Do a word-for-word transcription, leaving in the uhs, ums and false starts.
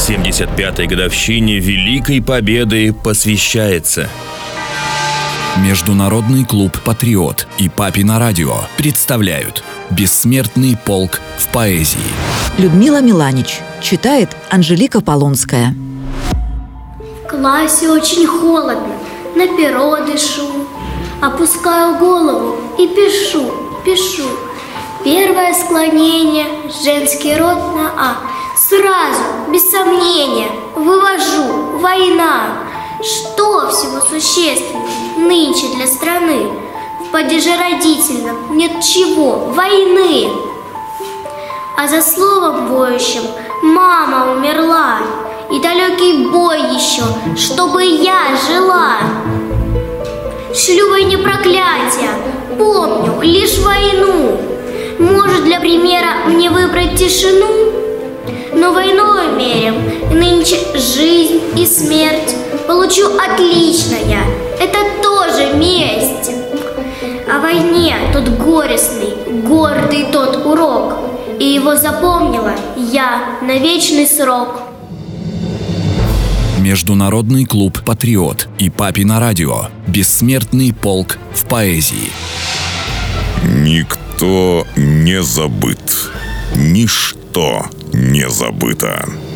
семьдесят пятой годовщине Великой Победы посвящается. Международный клуб «Патриот» и «Папино радио» представляют «Бессмертный полк в поэзии». Людмила Миланич. Читает Анжелика Полонская. В классе очень холодно, на перо дышу. Опускаю голову и пишу, пишу. Первое склонение, женский род на «а». Сразу, без сомнения, вывожу: война. Что всего существенного нынче для страны? В падеже родительном нет чего, войны. А за словом воющим мама умерла, и далекий бой еще, чтобы я жила. Шлю войне проклятия, помню лишь войну. Может, для примера мне выбрать тишину? Но войною мерим нынче жизнь и смерть. Получу отлично я, это тоже месть. О войне тот горестный, гордый тот урок, и его запомнила я на вечный срок. Международный клуб «Патриот» и «Папино радио». Бессмертный полк в поэзии. Никто не забыт, ничто не забыто.